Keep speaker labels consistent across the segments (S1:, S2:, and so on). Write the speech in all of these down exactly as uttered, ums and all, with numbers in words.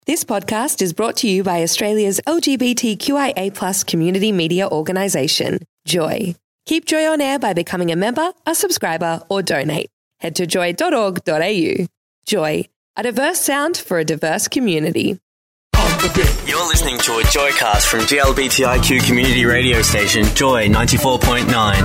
S1: This podcast is brought to you by Australia's L G B T Q I A plus community media organisation, Joy. Keep Joy on air by becoming a member, a subscriber, or donate. Head to joy dot org dot a u. Joy, a diverse sound for a diverse community.
S2: You're listening to a Joycast from G L B T I Q community radio station, Joy ninety-four point nine.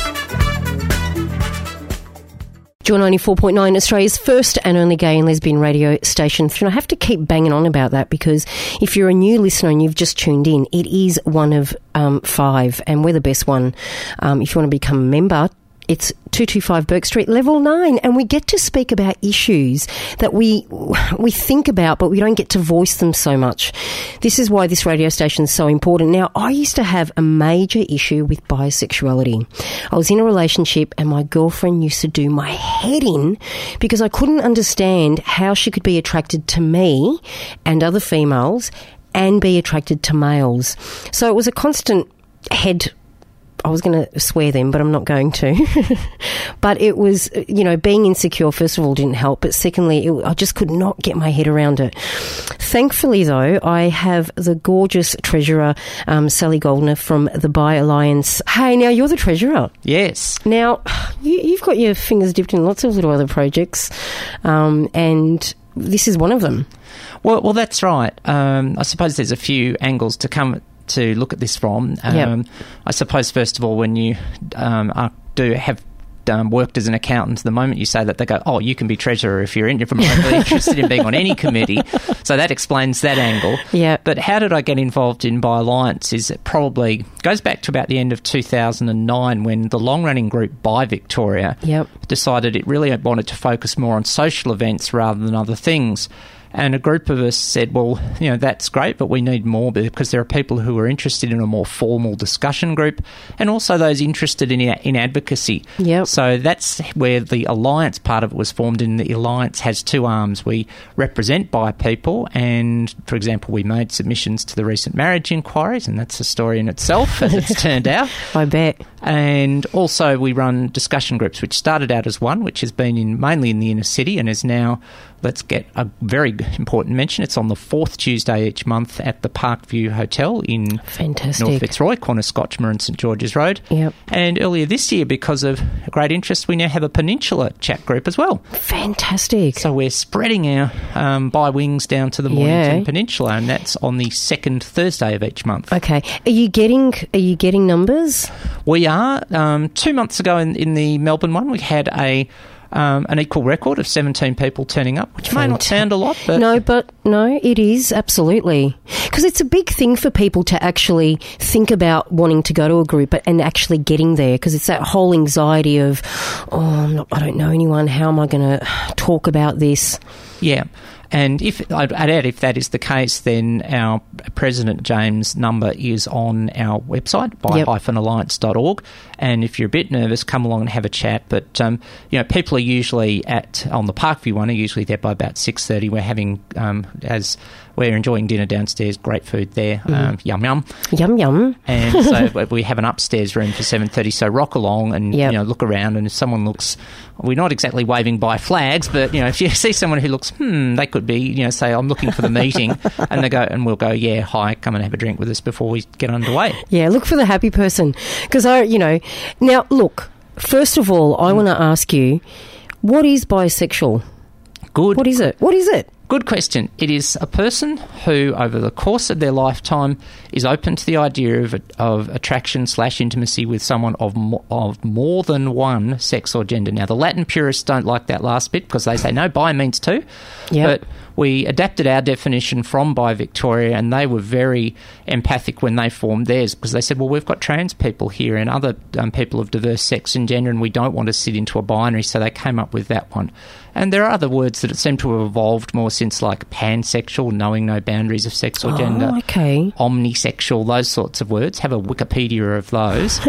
S3: Joy ninety-four point nine, Australia's first and only gay and lesbian radio station. And I have to keep banging on about that because if you're a new listener and you've just tuned in, it is one of um, five, and we're the best one. Um, if you want to become a member, it's two twenty-five Bourke Street, level nine, and we get to speak about issues that we we think about, but we don't get to voice them so much. This is why this radio station is so important. Now, I used to have a major issue with bisexuality. I was in a relationship and my girlfriend used to do my head in because I couldn't understand how she could be attracted to me and other females and be attracted to males. So it was a constant head I was going to swear them, but I'm not going to. But it was, you know, being insecure, first of all, didn't help. But secondly, it, I just could not get my head around it. Thankfully, though, I have the gorgeous treasurer, um, Sally Goldner from the Bi Alliance. Hey, now you're the treasurer.
S4: Yes.
S3: Now, you, you've got your fingers dipped in lots of little other projects, um, and this is one of them.
S4: Well, well, that's right. Um, I suppose there's a few angles to come to look at this from. Um,
S3: yep.
S4: I suppose, first of all, when you um, are, do have um, worked as an accountant, the moment you say that, they go, oh, you can be treasurer if you're in, if remotely interested in being on any committee. So that explains that angle.
S3: Yeah.
S4: But how did I get involved in Bi Alliance is it probably goes back to about the end of two thousand nine when the long-running group Bi Victoria
S3: yep.
S4: decided it really wanted to focus more on social events rather than other things. And a group of us said, well, you know, that's great, but we need more because there are people who are interested in a more formal discussion group and also those interested in in advocacy.
S3: Yep.
S4: So that's where the Alliance part of it was formed, and the Alliance has two arms. We represent bi people and, for example, we made submissions to the recent marriage inquiries, and that's a story in itself, as it's turned out.
S3: I bet.
S4: And also we run discussion groups, which started out as one, which has been in mainly in the inner city and is now, let's get a very important mention, it's on the fourth Tuesday each month at the Parkview Hotel in
S3: Fantastic.
S4: North Fitzroy, corner Scotchmore and St George's Road.
S3: Yep. And
S4: earlier this year, because of great interest, we now have a Peninsula chat group as well.
S3: Fantastic.
S4: So we're spreading our um, bi wings down to the Mornington
S3: yeah.
S4: Peninsula, and that's on the second Thursday of each month.
S3: Okay. Are you getting Are you getting numbers?
S4: We are. Um, two months ago in, in the Melbourne one, we had a Um, an equal record of seventeen people turning up, which may not sound a lot, but...
S3: No, but no, it is, absolutely. Because it's a big thing for people to actually think about wanting to go to a group and actually getting there, because it's that whole anxiety of, oh, I'm not, I don't know anyone, how am I going to talk about this?
S4: Yeah. And if I'd add, if that is the case, then our President James number is on our website, bi dash alliance dot org. And if you're a bit nervous, come along and have a chat. But um, you know, people are usually at on the Parkview one are usually there by about six thirty. We're having um, as we're enjoying dinner downstairs, great food there, mm. um, yum yum,
S3: yum yum.
S4: And so we have an upstairs room for seven thirty. So rock along and yep. you know look around. And if someone looks, we're not exactly waving by flags, but you know if you see someone who looks, hmm, they could be, you know, say I'm looking for the meeting, and they go and we'll go, yeah, hi, come and have a drink with us before we get underway.
S3: Yeah, look for the happy person, because I, you know, now look. First of all, I mm. want to ask you, what is bisexual?
S4: Good.
S3: What is it? What is it?
S4: Good question. It is a person who, over the course of their lifetime, is open to the idea of of attraction slash intimacy with someone of mo- of more than one sex or gender. Now, the Latin purists don't like that last bit because they say no, bi means two.
S3: Yep.
S4: But we adapted our definition from Bi Victoria, and they were very empathic when they formed theirs because they said, well, we've got trans people here and other um, people of diverse sex and gender, and we don't want to sit into a binary, so they came up with that one. And there are other words that seem to have evolved more since, like pansexual, knowing no boundaries of sex or gender.
S3: Oh, okay.
S4: Omnisexual, those sorts of words. Have a Wikipedia of those,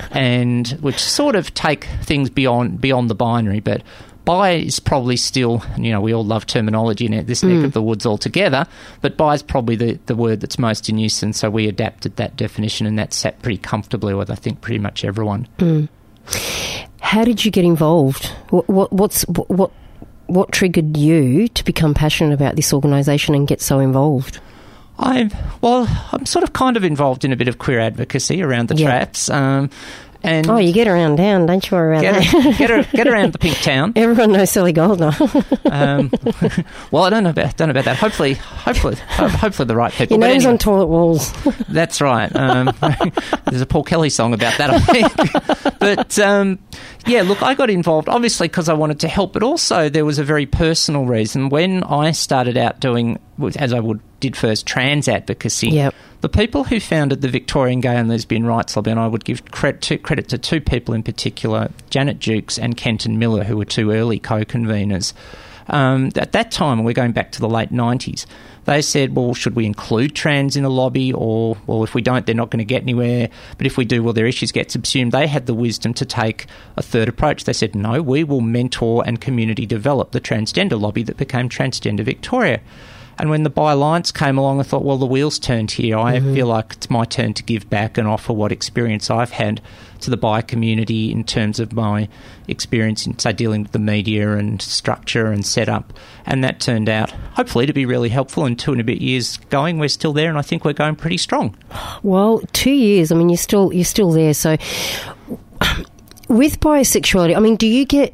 S4: and which sort of take things beyond beyond the binary. But bi is probably still, you know, we all love terminology in this neck mm. of the woods altogether, but bi is probably the, the word that's most in use, and so we adapted that definition, and that sat pretty comfortably with, I think, pretty much everyone.
S3: Mm. How did you get involved? What, what, what's what? what triggered you to become passionate about this organisation and get so involved?
S4: I'm well. I'm sort of kind of involved in a bit of queer advocacy around the
S3: yeah.
S4: traps. Um, and
S3: oh, you get around town, don't you worry about
S4: get,
S3: that?
S4: get, get around the pink town.
S3: Everyone knows Sally Goldner.
S4: um, well, I don't know about don't know about that. Hopefully, hopefully, hopefully the right people.
S3: Your name's
S4: anyway,
S3: on toilet walls.
S4: That's right. Um, there's a Paul Kelly song about that, I think. But um, yeah, look, I got involved obviously because I wanted to help, but also there was a very personal reason. When I started out doing, as I would did first, trans advocacy.
S3: Yep.
S4: The people who founded the Victorian Gay and Lesbian Rights Lobby, and I would give credit to, credit to two people in particular, Janet Jukes and Kenton Miller, who were two early co-conveners. Um, at that time, we're going back to the late nineties, they said, well, should we include trans in a lobby? Or, well, if we don't, they're not going to get anywhere. But if we do, well, their issues get subsumed. They had the wisdom to take a third approach. They said, no, we will mentor and community develop the transgender lobby that became Transgender Victoria. And when the Bi Alliance came along, I thought, well, the wheels turned here. I mm-hmm. feel like it's my turn to give back and offer what experience I've had to the bi community in terms of my experience in, say, dealing with the media and structure and setup. And that turned out, hopefully, to be really helpful. And two and a bit years going, we're still there, and I think we're going pretty strong.
S3: Well, two years. I mean, you're still you're still there. So, with bisexuality, I mean, do you get...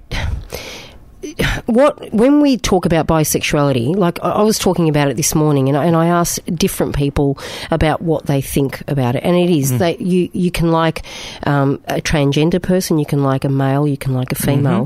S3: What when we talk about bisexuality, like I was talking about it this morning, and I, and I asked different people about what they think about it, and it is mm. that you you can like um, a transgender person, you can like a male, you can like a female.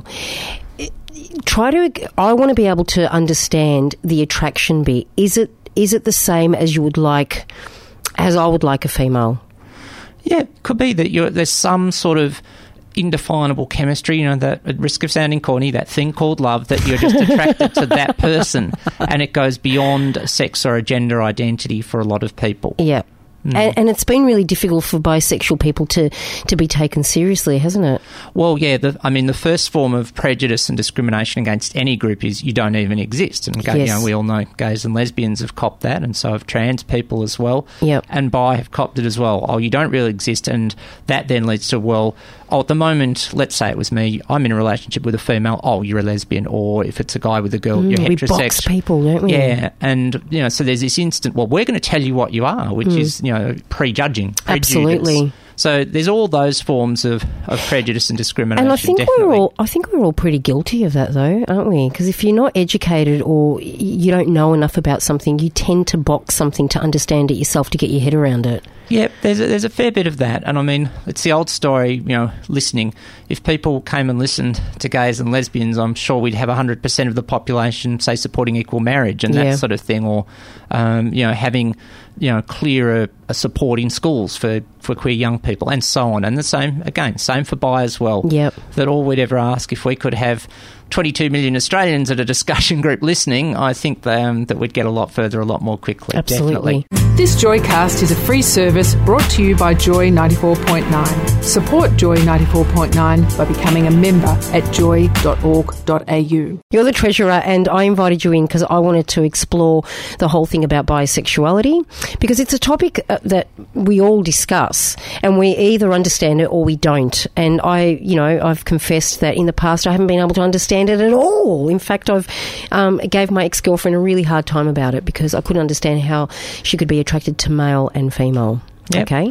S3: Mm-hmm. Try to. I want to be able to understand the attraction bit. Is it is it the same as you would like, as I would like a female?
S4: Yeah, it could be that you're, there's some sort of indefinable chemistry, you know, that at risk of sounding corny, that thing called love, that you're just attracted to that person, and it goes beyond sex or a gender identity for a lot of people.
S3: Yeah. Mm. And, and it's been really difficult for bisexual people to, to be taken seriously, hasn't it?
S4: Well, yeah. The, I mean, the first form of prejudice and discrimination against any group is you don't even exist. And gay,
S3: yes.
S4: you know, we all know gays and lesbians have copped that, and so have trans people as well.
S3: Yep.
S4: And bi have copped it as well. Oh, you don't really exist, and that then leads to, well, oh, at the moment, let's say it was me, I'm in a relationship with a female, oh, you're a lesbian, or if it's a guy with a girl,
S3: mm,
S4: you're
S3: we
S4: heterosexual.
S3: We box people, don't we?
S4: Yeah, and, you know, so there's this instant, well, we're going to tell you what you are, which mm. is, you know, prejudging, prejudice.
S3: Absolutely.
S4: So there's all those forms of, of prejudice and discrimination.
S3: And I think
S4: definitely.
S3: we're all I think we're all pretty guilty of that, though, aren't we? Because if you're not educated or you don't know enough about something, you tend to box something to understand it yourself, to get your head around it.
S4: Yeah, there's a, there's a fair bit of that. And I mean, it's the old story, you know, listening. If people came and listened to gays and lesbians, I'm sure we'd have one hundred percent of the population, say, supporting equal marriage and that
S3: yeah.
S4: sort of thing, or, um, you know, having, you know, clearer support in schools for, for queer young people and so on. And the same, again, same for bi as well.
S3: Yep.
S4: That all we'd ever ask, if we could have twenty-two million Australians at a discussion group listening, I think um, that we'd get a lot further a lot more quickly.
S3: Absolutely.
S4: Definitely.
S5: This Joycast is a free service brought to you by Joy ninety-four point nine. Support Joy ninety-four point nine by becoming a member at joy dot org dot a u.
S3: You're the treasurer, and I invited you in because I wanted to explore the whole thing about bisexuality, because it's a topic uh, that we all discuss, and we either understand it or we don't. And I, you know, I've confessed that in the past I haven't been able to understand it at all. In fact, I've um, gave my ex-girlfriend a really hard time about it because I couldn't understand how she could be attracted to male and female. Yep. Okay.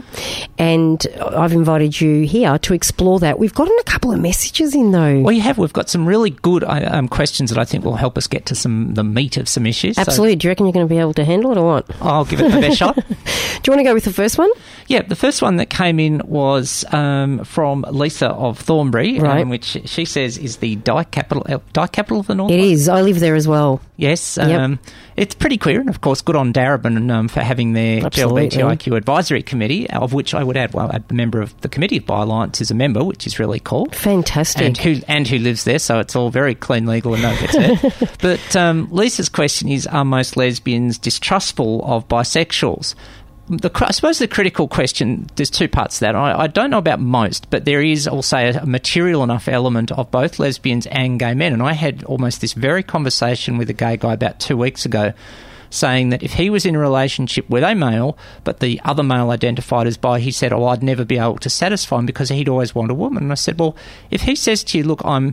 S3: And I've invited you here to explore that. We've gotten a couple of messages in, though.
S4: Well, you have. We've got some really good um, questions that I think will help us get to some the meat of some issues.
S3: Absolutely.
S4: So,
S3: do you reckon you're going to be able to handle it or what?
S4: I'll give it my best shot.
S3: Do you want to go with the first one?
S4: Yeah, the first one that came in was um, from Lisa of Thornbury,
S3: right.
S4: um, which she says is the Dye capital, uh, Dye capital of the North.
S3: It is. I live there as well.
S4: Yes. Um, yep. It's pretty queer, and of course, good on Darebin um, for having their G L B T I Q advisory committee, of which I would add, well, a member of the committee of Bi Alliance is a member, which is really cool.
S3: Fantastic.
S4: And who and who lives there, so it's all very clean, legal, and no gets hurt. But um, Lisa's question is: are most lesbians distrustful of bisexuals? The, I suppose the critical question, there's two parts to that. I, I don't know about most, but there is also a, a material enough element of both lesbians and gay men. And I had almost this very conversation with a gay guy about two weeks ago, saying that if he was in a relationship with a male, but the other male identified as bi, he said, oh, I'd never be able to satisfy him because he'd always want a woman. And I said, well, if he says to you, look, I'm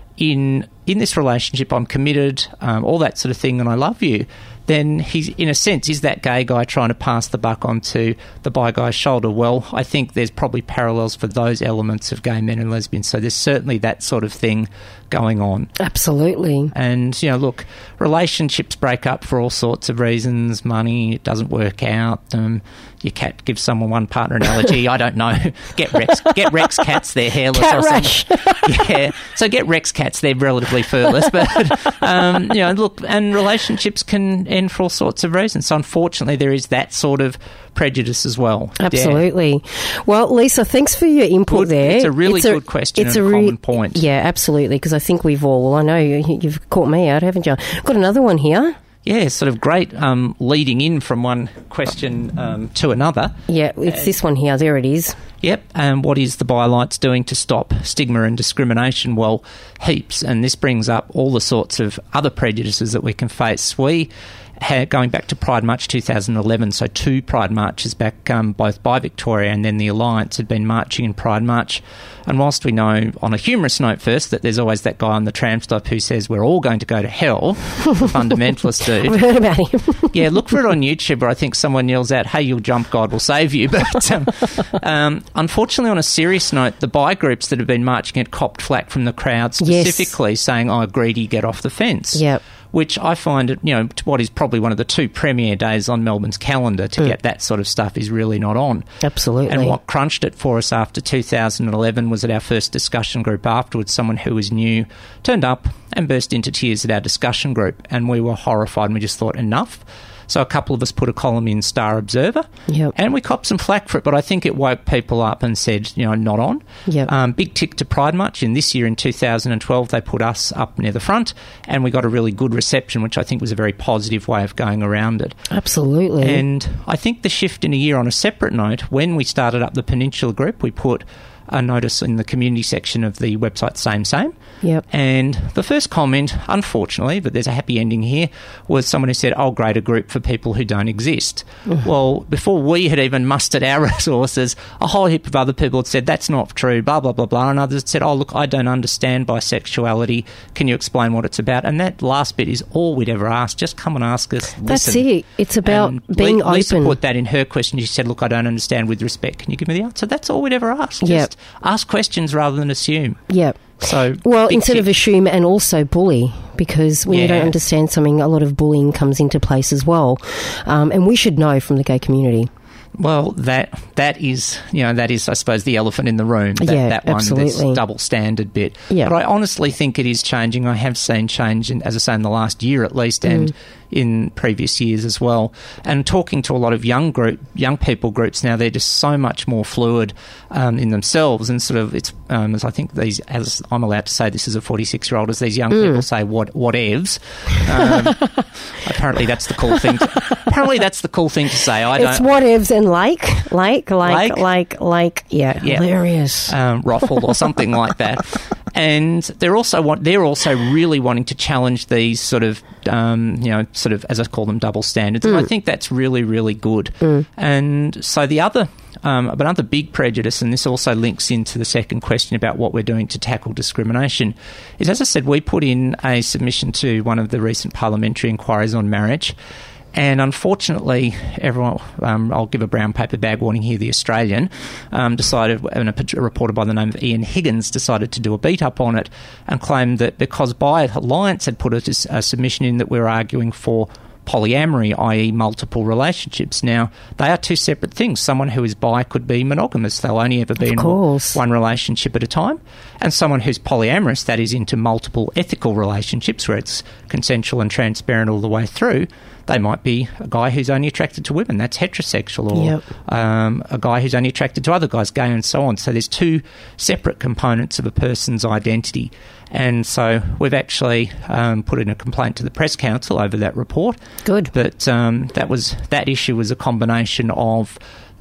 S4: in in this relationship I'm committed, um, all that sort of thing, and I love you, then he's, in a sense, is that gay guy trying to pass the buck onto the bi guy's shoulder? Well, I think there's probably parallels for those elements of gay men and lesbians. So there's certainly that sort of thing going on.
S3: Absolutely.
S4: And, you know, look, relationships break up for all sorts of reasons. Money, it doesn't work out. Um, your cat gives someone one partner an allergy. I don't know. Get Rex, get Rex cats, they're hairless
S3: Cat
S4: or
S3: rash.
S4: something. Yeah. So get Rex cats, they're relatively furless. But, um, you know, look, and relationships can end for all sorts of reasons. So unfortunately, there is that sort of prejudice as well.
S3: Absolutely. Yeah. Well, Lisa, thanks for your input
S4: good,
S3: there.
S4: It's a really
S3: it's a,
S4: good question
S3: it's
S4: and a,
S3: a re-
S4: common point.
S3: Yeah, absolutely, because I think we've all, well, I know you, you've caught me out, haven't you? Got another one here.
S4: Yeah, sort of great um, leading in from one question um, to another.
S3: Yeah, it's uh, this one here. There it is.
S4: Yep, and what is the BiAlliance doing to stop stigma and discrimination? Well, heaps, and this brings up all the sorts of other prejudices that we can face. We, had, going back to Pride March two thousand eleven, so two Pride Marches back, um, both by Victoria and then the Alliance had been marching in Pride March. And whilst we know, on a humorous note first, that there's always that guy on the tram stop who says we're all going to go to hell, the fundamentalist dude.
S3: I've heard about him.
S4: Yeah, look for it on YouTube where I think someone yells out, hey, you'll jump, God will save you. But um, um, unfortunately, on a serious note, the bi groups that have been marching had copped flack from the crowd specifically yes. saying, oh, greedy, get off the fence.
S3: Yep. Which
S4: I find, you know, what is probably one of the two premier days on Melbourne's calendar to mm. get that sort of stuff is really not on.
S3: Absolutely.
S4: And what crunched it for us after two thousand eleven was at our first discussion group afterwards, someone who was new turned up and burst into tears at our discussion group, and we were horrified and we just thought, enough. So a couple of us put a column in Star Observer,
S3: yep.
S4: and we copped some flack for it, but I think it woke people up and said, you know, not on.
S3: Yep.
S4: Um, big tick to Pride March, and this year in two thousand twelve they put us up near the front, and we got a really good reception, which I think was a very positive way of going around it.
S3: Absolutely.
S4: And I think the shift in a year, on a separate note, when we started up the Peninsula Group, we put a notice in the community section of the website, Same Same.
S3: Yep.
S4: And the first comment, unfortunately, but there's a happy ending here, was someone who said, I'll create a group for people who don't exist. Well, before we had even mustered our resources, a whole heap of other people had said, that's not true, blah, blah, blah, blah. And others had said, oh, look, I don't understand bisexuality. Can you explain what it's about? And that last bit is all we'd ever ask. Just come and ask us.
S3: That's
S4: listen.
S3: it. It's about
S4: and
S3: being
S4: Le- Lisa
S3: open.
S4: Lisa put that in her question. She said, look, I don't understand with respect. Can you give me the answer? That's all we'd ever ask.
S3: Yep.
S4: Just ask questions rather than assume.
S3: Yep.
S4: So,
S3: well, instead
S4: tick.
S3: of assume, and also bully, because when
S4: yeah.
S3: you don't understand something, a lot of bullying comes into place as well. Um, and we should know from the gay community.
S4: Well, that that is, you know, that is, I suppose, the elephant in the room. That,
S3: yeah,
S4: that one,
S3: absolutely.
S4: this double standard bit.
S3: Yeah.
S4: But I honestly think it is changing. I have seen change, in, as I say, in the last year at least, and mm. in previous years as well. And talking to a lot of young group, young people groups now, they're just so much more fluid um, in themselves, and sort of it's um, as I think these, as I'm allowed to say this as a forty-six-year-old, as these young mm. people say, what whatevs. Um, apparently, that's the cool thing. To, apparently, that's the cool thing to say. I
S3: it's
S4: don't.
S3: whatevs and like, like, like,
S4: like,
S3: like, like, yeah,
S4: yeah.
S3: hilarious,
S4: um, ruffle or something like that. And they're also want, they're also really wanting to challenge these sort of um, you know sort of, as I call them, double standards. Mm. And I think that's really really good.
S3: Mm.
S4: And so the other. Um, but another big prejudice, and this also links into the second question about what we're doing to tackle discrimination, is, as I said, we put in a submission to one of the recent parliamentary inquiries on marriage. And unfortunately, everyone, um, I'll give a brown paper bag warning here, The Australian, um, decided, and a reporter by the name of Ian Higgins decided to do a beat-up on it and claimed that because BiAlliance had put a, a submission in that we were arguing for polyamory, that is multiple relationships. Now, they are two separate things. Someone who is bi could be monogamous. They'll only ever be in one relationship at a time. And someone who's polyamorous, that is into multiple ethical relationships where it's consensual and transparent all the way through, they might be a guy who's only attracted to women. That's heterosexual. Or
S3: yep.
S4: um, a guy who's only attracted to other guys, gay and so on. So there's two separate components of a person's identity. And so we've actually um, put in a complaint to the Press Council over that report.
S3: Good.
S4: But um, that was that issue was a combination of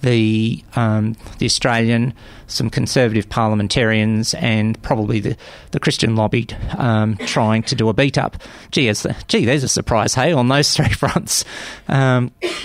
S4: the um, the Australian, some Conservative parliamentarians, and probably the, the Christian lobby um, trying to do a beat-up. Gee, as the, gee, there's a surprise, hey, on those three fronts. Um,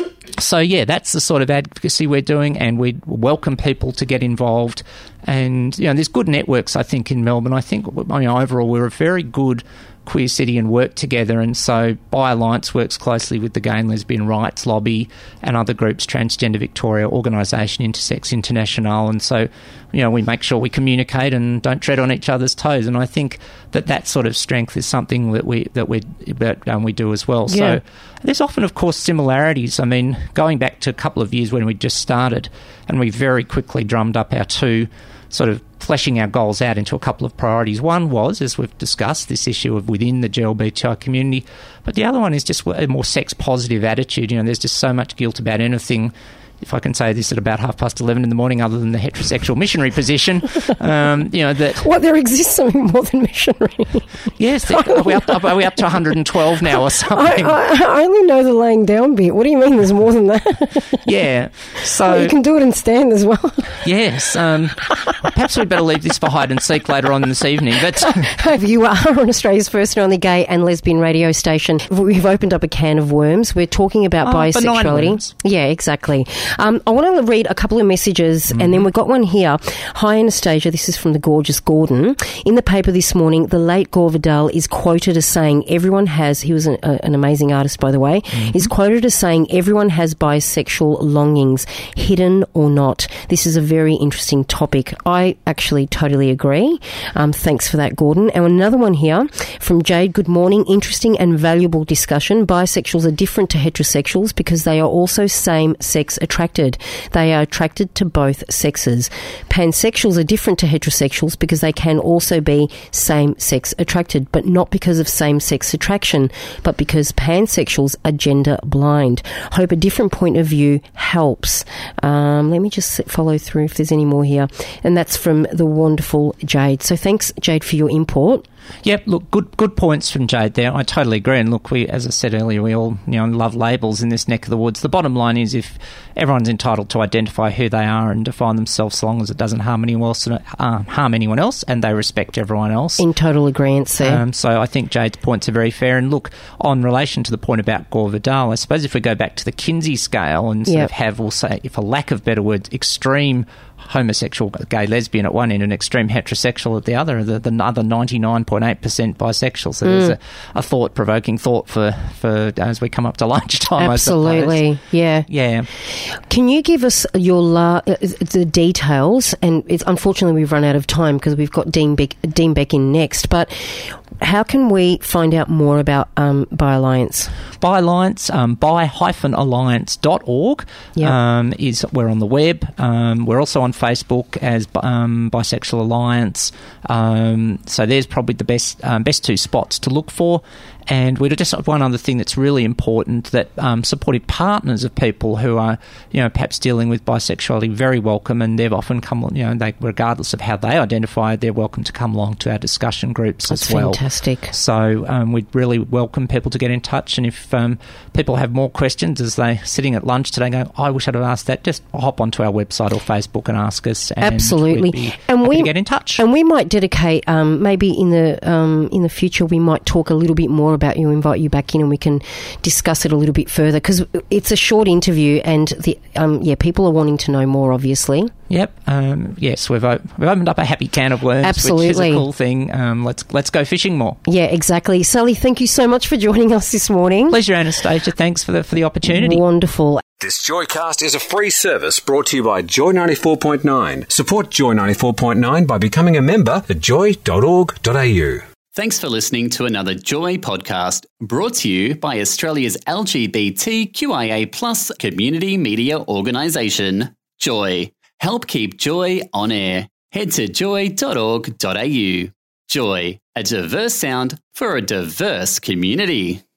S4: So, yeah, that's the sort of advocacy we're doing, and we welcome people to get involved. And, you know, there's good networks, I think, in Melbourne. I think, I mean, overall, we're a very good queer city and work together, and so Bi Alliance works closely with the Gay and Lesbian Rights Lobby and other groups, Transgender Victoria, Organisation Intersex International, and so, you know, we make sure we communicate and don't tread on each other's toes, and I think that that sort of strength is something that we that we that um, we do as well.
S3: Yeah.
S4: So there's often, of course, similarities. I mean, going back to a couple of years when we just started, and we very quickly drummed up our two sort of fleshing our goals out into a couple of priorities. One was, as we've discussed, this issue of within the G L B T I community, but the other one is just a more sex-positive attitude. You know, there's just so much guilt about anything, if I can say this at about half past eleven in the morning, other than the heterosexual missionary position, um, you know, that...
S3: What, there exists something more than missionary?
S4: Yes, are we up, are we up to one hundred twelve now or something?
S3: I, I, I only know the laying down bit. What do you mean there's more than that?
S4: Yeah, so...
S3: Well, you can do it and stand as well.
S4: Yes, um, perhaps we'd better leave this for hide and seek later on this evening, but...
S3: You are on Australia's first and only gay and lesbian radio station. We've opened up a can of worms. We're talking about
S4: oh,
S3: bisexuality. Yeah, exactly. Um, I want to read a couple of messages, mm-hmm. and then we've got one here. Hi, Anastasia. This is from the gorgeous Gordon. In the paper this morning, the late Gore Vidal is quoted as saying, everyone has, he was an, a, an amazing artist, by the way, mm-hmm. is quoted as saying, everyone has bisexual longings, hidden or not. This is a very interesting topic. I actually totally agree. Um, thanks for that, Gordon. And another one here from Jade. Good morning. Interesting and valuable discussion. Bisexuals are different to heterosexuals because they are also same-sex attracted. They are attracted to both sexes. Pansexuals are different to heterosexuals because they can also be same-sex attracted, but not because of same-sex attraction, but because pansexuals are gender blind. Hope a different point of view helps. Um, let me just follow through if there's any more here. And that's from the wonderful Jade. So thanks, Jade, for your input.
S4: Yep, look, good good points from Jade there. I totally agree. And look, we, as I said earlier, we all, you know, love labels in this neck of the woods. The bottom line is, if everyone's entitled to identify who they are and define themselves, so long as it doesn't harm anyone else, uh, harm anyone else, and they respect everyone else.
S3: In total agreement there.
S4: Um, so I think Jade's points are very fair. And look, on relation to the point about Gore Vidal, I suppose if we go back to the Kinsey scale and sort
S3: yep.
S4: of have, we'll say, if a lack of better words, extreme homosexual, gay, lesbian at one end and extreme heterosexual at the other, the, the other ninety-nine point eight percent bisexual. So mm. there's a, a thought-provoking thought for, for as we come up to lunchtime.
S3: Absolutely, yeah.
S4: Yeah.
S3: Can you give us your la- the details? And it's, unfortunately, we've run out of time because we've got Dean Beck, Dean Beck in next, but how can we find out more about um, Bi Alliance?
S4: Bi Alliance, um, bi dash alliance dot org
S3: yep.
S4: um, is, we're on the web. Um, we're also on Facebook as um, Bisexual Alliance. Um, so there's probably the best um, best two spots to look for. And we just have one other thing that's really important, that um, supportive partners of people who are, you know, perhaps dealing with bisexuality, very welcome, and they've often come, you know, they, regardless of how they identify, they're welcome to come along to our discussion groups
S3: that's
S4: as well.
S3: Fantastic.
S4: So um, we'd really welcome people to get in touch, and if um, people have more questions as they're sitting at lunch today going, I wish I'd have asked that, just hop onto our website or Facebook and ask us. And
S3: absolutely.
S4: We'd be
S3: and
S4: happy
S3: we
S4: to get in touch.
S3: And we might dedicate, um, maybe in the um, in the future, we might talk a little bit more about you, invite you back in, and we can discuss it a little bit further, because it's a short interview, and the um, yeah, people are wanting to know more, obviously.
S4: Yep. Um, yes, we've o- we've opened up a happy can of worms,
S3: absolutely.
S4: Which is a cool thing. Um, let's let's go fishing more.
S3: Yeah, exactly. Sally, thank you so much for joining us this morning.
S4: Pleasure, Anastasia. Thanks for the for the opportunity.
S3: Wonderful.
S6: This Joycast is a free service brought to you by Joy ninety-four point nine. Support Joy ninety-four point nine by becoming a member at joy dot org dot a u.
S2: Thanks for listening to another Joy podcast, brought to you by Australia's L G B T Q I A plus community media organisation, Joy. Help keep Joy on air. Head to joy dot org dot a u. Joy, a diverse sound for a diverse community.